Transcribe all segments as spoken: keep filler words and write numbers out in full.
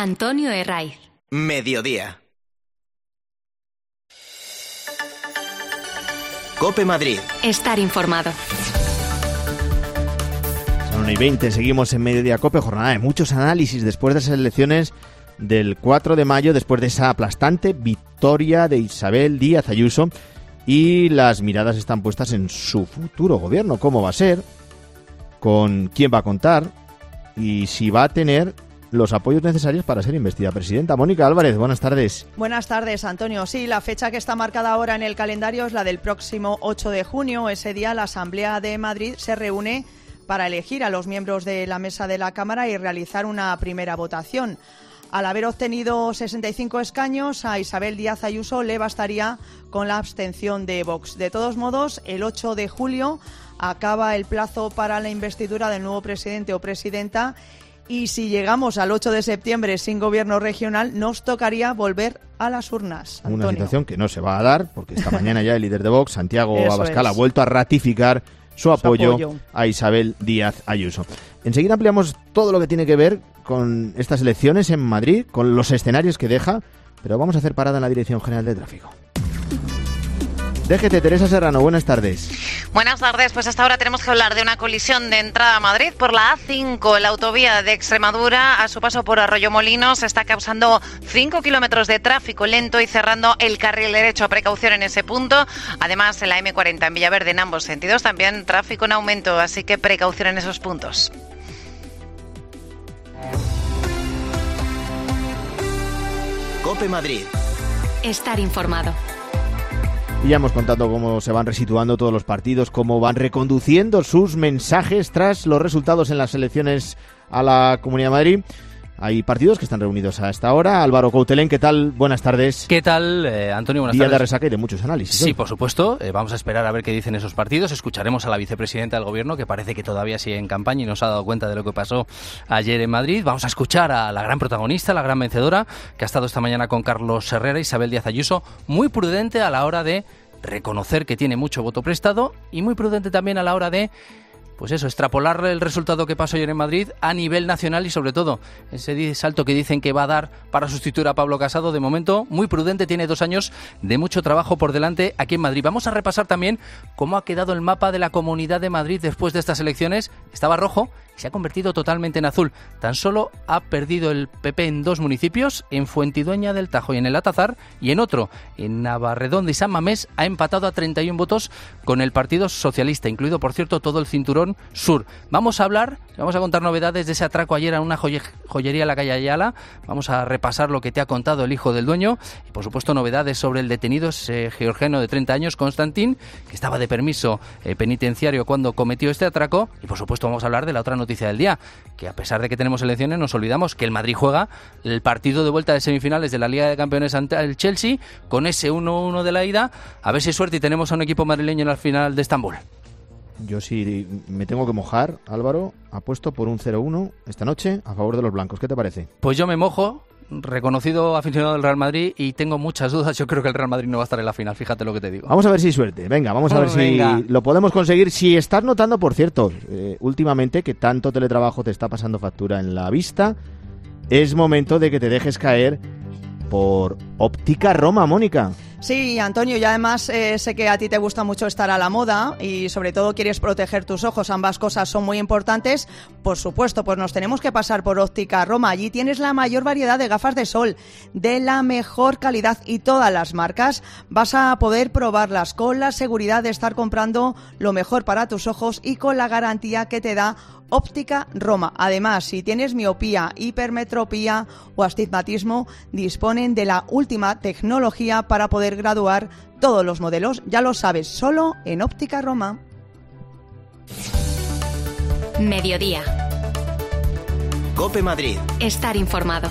Antonio Herraiz. Mediodía. COPE Madrid. Estar informado. Son una y veinte, seguimos en Mediodía COPE, jornada de muchos análisis después de esas elecciones del cuatro de mayo, después de esa aplastante victoria de Isabel Díaz Ayuso, y las miradas están puestas en su futuro gobierno, cómo va a ser, con quién va a contar y si va a tener los apoyos necesarios para ser investida presidenta. Mónica Álvarez, buenas tardes. Buenas tardes, Antonio. Sí, la fecha que está marcada ahora en el calendario es la del próximo ocho de junio. Ese día la Asamblea de Madrid se reúne para elegir a los miembros de la mesa de la Cámara y realizar una primera votación. Al haber obtenido sesenta y cinco escaños, a Isabel Díaz Ayuso le bastaría con la abstención de Vox. De todos modos, el ocho de julio acaba el plazo para la investidura del nuevo presidente o presidenta. Y si llegamos al ocho de septiembre sin gobierno regional, nos tocaría volver a las urnas. Antonio. Una situación que no se va a dar, porque esta mañana ya el líder de Vox, Santiago Eso Abascal, es. ha vuelto a ratificar su apoyo, su apoyo a Isabel Díaz Ayuso. Enseguida ampliamos todo lo que tiene que ver con estas elecciones en Madrid, con los escenarios que deja, pero vamos a hacer parada en la Dirección General de Tráfico. D G T, Teresa Serrano, buenas tardes. Buenas tardes, pues hasta ahora tenemos que hablar de una colisión de entrada a Madrid por la A cinco, la autovía de Extremadura. A su paso por Arroyomolinos está causando cinco kilómetros de tráfico lento y cerrando el carril derecho. Precaución en ese punto. Además, en la eme cuarenta en Villaverde en ambos sentidos también tráfico en aumento, así que precaución en esos puntos. COPE Madrid. Estar informado. Y ya hemos contado cómo se van resituando todos los partidos, cómo van reconduciendo sus mensajes tras los resultados en las elecciones a la Comunidad de Madrid. Hay partidos que están reunidos a esta hora. Álvaro Coutelén, ¿qué tal? Buenas tardes. ¿Qué tal, eh, Antonio? Buenas Día tardes. de resaca y de muchos análisis. Sí, ¿eh? por supuesto. Eh, vamos a esperar a ver qué dicen esos partidos. Escucharemos a la vicepresidenta del Gobierno, que parece que todavía sigue en campaña y no se ha dado cuenta de lo que pasó ayer en Madrid. Vamos a escuchar a la gran protagonista, la gran vencedora, que ha estado esta mañana con Carlos Herrera, Isabel Díaz Ayuso, muy prudente a la hora de reconocer que tiene mucho voto prestado y muy prudente también a la hora de, pues eso, extrapolar el resultado que pasó ayer en Madrid a nivel nacional y sobre todo ese salto que dicen que va a dar para sustituir a Pablo Casado. De momento, muy prudente, tiene dos años de mucho trabajo por delante aquí en Madrid. Vamos a repasar también cómo ha quedado el mapa de la Comunidad de Madrid después de estas elecciones. Estaba rojo y se ha convertido totalmente en azul. Tan solo ha perdido el P P en dos municipios, en Fuentidueña del Tajo y en el Atazar, y en otro, en Navarredonda y San Mamés, ha empatado a treinta y uno votos con el Partido Socialista, incluido, por cierto, todo el cinturón sur. Vamos a hablar, vamos a contar novedades de ese atraco ayer a una joye, joyería en la calle Ayala. Vamos a repasar lo que te ha contado el hijo del dueño y, por supuesto, novedades sobre el detenido, ese georgiano de treinta años, Constantín, que estaba de permiso eh, penitenciario cuando cometió este atraco. Y, por supuesto, vamos a hablar de la otra noticia del día, que a pesar de que tenemos elecciones, nos olvidamos que el Madrid juega el partido de vuelta de semifinales de la Liga de Campeones ante el Chelsea, con ese uno uno de la ida. A ver si hay suerte y tenemos a un equipo madrileño en la final de Estambul. Yo sí me tengo que mojar, Álvaro, apuesto por un cero uno esta noche a favor de los blancos. ¿Qué te parece? Pues yo me mojo, reconocido aficionado del Real Madrid, y tengo muchas dudas. Yo creo que el Real Madrid no va a estar en la final, fíjate lo que te digo. Vamos a ver si hay suerte. Venga, vamos a Oh, ver si venga. lo podemos conseguir. Si estás notando, por cierto, eh, últimamente que tanto teletrabajo te está pasando factura en la vista, es momento de que te dejes caer por Óptica Roma, Mónica. Sí, Antonio, y además eh, sé que a ti te gusta mucho estar a la moda y sobre todo quieres proteger tus ojos. Ambas cosas son muy importantes. Por supuesto, pues nos tenemos que pasar por Óptica Roma. Allí tienes la mayor variedad de gafas de sol, de la mejor calidad y todas las marcas. Vas a poder probarlas con la seguridad de estar comprando lo mejor para tus ojos y con la garantía que te da Óptica Roma. Además, si tienes miopía, hipermetropía o astigmatismo, disponen de la última tecnología para poder graduar todos los modelos. Ya lo sabes, solo en Óptica Roma. Mediodía. COPE Madrid. Estar informado.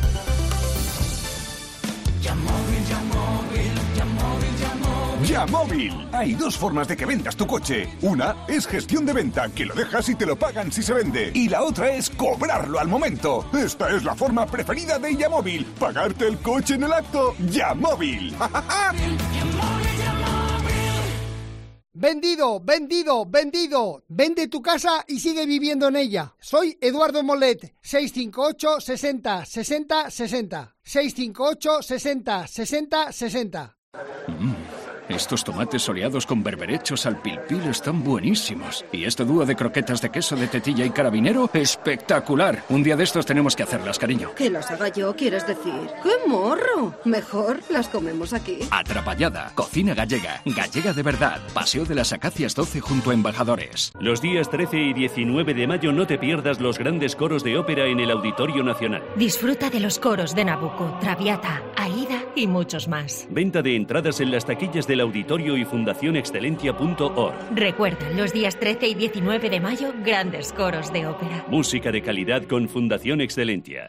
Yamóvil. Hay dos formas de que vendas tu coche. Una es gestión de venta, que lo dejas y te lo pagan si se vende. Y la otra es cobrarlo al momento. Esta es la forma preferida de Yamóvil. Pagarte el coche en el acto. Yamóvil. Vendido, vendido, vendido. Vende tu casa y sigue viviendo en ella. Soy Eduardo Molet. seis cinco ocho, sesenta, sesenta, sesenta. seis cinco ocho, sesenta, sesenta, sesenta. Mm. Estos tomates soleados con berberechos al pil pil están buenísimos. Y este dúo de croquetas de queso de tetilla y carabinero, espectacular. Un día de estos tenemos que hacerlas, cariño. ¿Que las haga yo, quieres decir? ¡Qué morro! Mejor las comemos aquí. Atrapallada, cocina gallega, gallega de verdad. Paseo de las Acacias doce junto a Embajadores. Los días trece y diecinueve de mayo no te pierdas los grandes coros de ópera en el Auditorio Nacional. Disfruta de los coros de Nabucco, Traviata, Aida y muchos más. Venta de entradas en las taquillas del Auditorio y fundación excelentia punto org. Recuerda, los días trece y diecinueve de mayo, grandes coros de ópera. Música de calidad con Fundación Excelentia.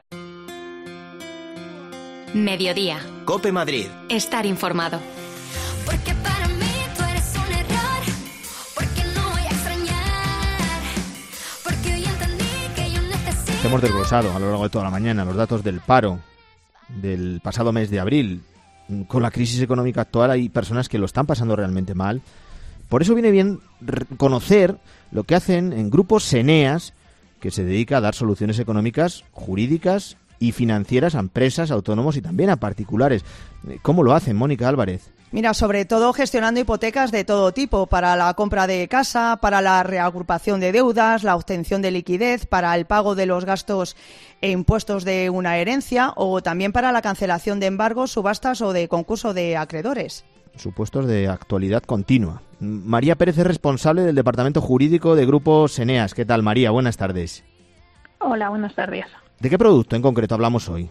Mediodía. COPE Madrid. Estar informado. Porque para mí tú eres un error, porque no voy a extrañar, porque hoy entendí que yo necesito... Hemos desglosado a lo largo de toda la mañana los datos del paro del pasado mes de abril. Con la crisis económica actual hay personas que lo están pasando realmente mal. Por eso viene bien conocer lo que hacen en grupos Seneas, que se dedica a dar soluciones económicas, jurídicas y financieras a empresas, autónomos y también a particulares. ¿Cómo lo hacen, Mónica Álvarez? Mira, sobre todo gestionando hipotecas de todo tipo, para la compra de casa, para la reagrupación de deudas, la obtención de liquidez, para el pago de los gastos e impuestos de una herencia o también para la cancelación de embargos, subastas o de concurso de acreedores. Supuestos de actualidad continua. María Pérez es responsable del Departamento Jurídico de Grupo Seneas. ¿Qué tal, María? Buenas tardes. Hola, buenas tardes. ¿De qué producto en concreto hablamos hoy?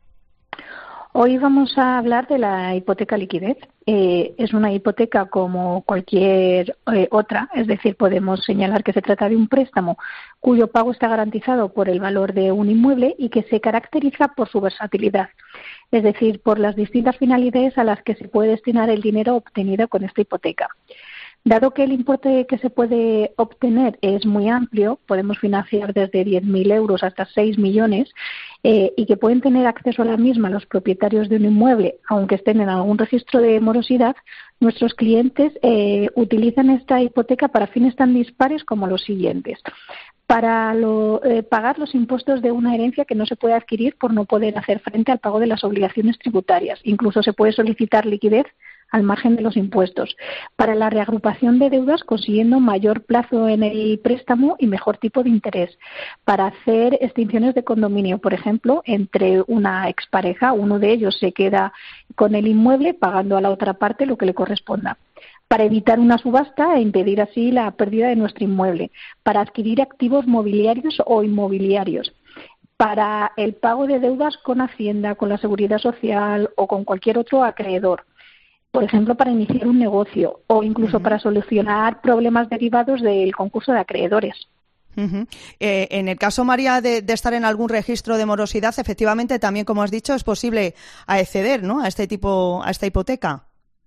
Hoy vamos a hablar de la hipoteca liquidez. Eh, es una hipoteca como cualquier eh, otra, es decir, podemos señalar que se trata de un préstamo cuyo pago está garantizado por el valor de un inmueble y que se caracteriza por su versatilidad, es decir, por las distintas finalidades a las que se puede destinar el dinero obtenido con esta hipoteca. Dado que el importe que se puede obtener es muy amplio, podemos financiar desde diez mil euros hasta seis millones eh, y que pueden tener acceso a la misma los propietarios de un inmueble, aunque estén en algún registro de morosidad, nuestros clientes eh, utilizan esta hipoteca para fines tan dispares como los siguientes. Para lo, eh, pagar los impuestos de una herencia que no se puede adquirir por no poder hacer frente al pago de las obligaciones tributarias. Incluso se puede solicitar liquidez al margen de los impuestos. Para la reagrupación de deudas, consiguiendo mayor plazo en el préstamo y mejor tipo de interés. Para hacer extinciones de condominio, por ejemplo, entre una expareja, uno de ellos se queda con el inmueble pagando a la otra parte lo que le corresponda. Para evitar una subasta e impedir así la pérdida de nuestro inmueble. Para adquirir activos mobiliarios o inmobiliarios. Para el pago de deudas con Hacienda, con la Seguridad Social o con cualquier otro acreedor. Por ejemplo, para iniciar un negocio o incluso uh-huh. para solucionar problemas derivados del concurso de acreedores. Uh-huh. Eh, en el caso, María, de, de estar en algún registro de morosidad, efectivamente, también, como has dicho, es posible acceder, ¿no?, a este tipo, a esta hipoteca.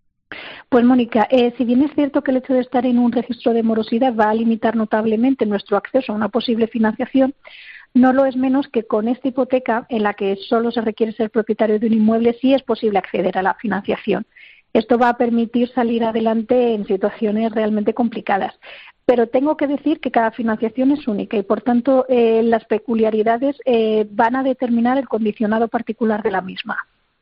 Pues, Mónica, eh, si bien es cierto que el hecho de estar en un registro de morosidad va a limitar notablemente nuestro acceso a una posible financiación, no lo es menos que con esta hipoteca, en la que solo se requiere ser propietario de un inmueble, sí es posible acceder a la financiación. Esto va a permitir salir adelante en situaciones realmente complicadas. Pero tengo que decir que cada financiación es única y, por tanto, eh, las peculiaridades eh, van a determinar el condicionado particular de la misma.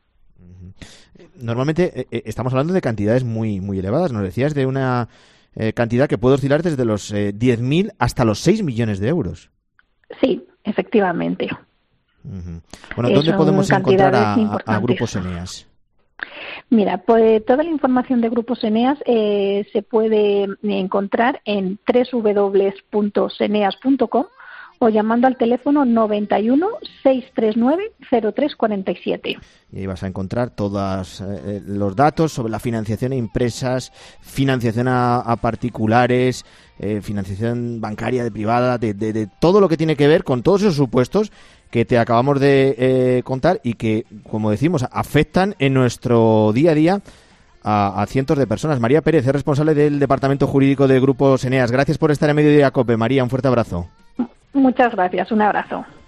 Normalmente eh, estamos hablando de cantidades muy, muy elevadas. Nos decías de una eh, cantidad que puede oscilar desde los eh, diez mil hasta los seis millones de euros. Sí, efectivamente. Uh-huh. Bueno, ¿dónde podemos encontrar a, a Grupo Seneas? Mira, pues toda la información de Grupo Seneas eh, se puede encontrar en doble u doble u doble u punto seneas punto com o llamando al teléfono noventa y uno, seiscientos treinta y nueve, cero tres cuarenta y siete. Y ahí vas a encontrar todos eh, los datos sobre la financiación a empresas, financiación a, a particulares, eh, financiación bancaria, de privada, de, de, de todo lo que tiene que ver con todos esos supuestos que te acabamos de eh, contar y que, como decimos, afectan en nuestro día a día a, a cientos de personas. María Pérez es responsable del Departamento Jurídico de Grupo Seneas. Gracias por estar en Mediodía Cope. María, un fuerte abrazo. Muchas gracias. Un abrazo.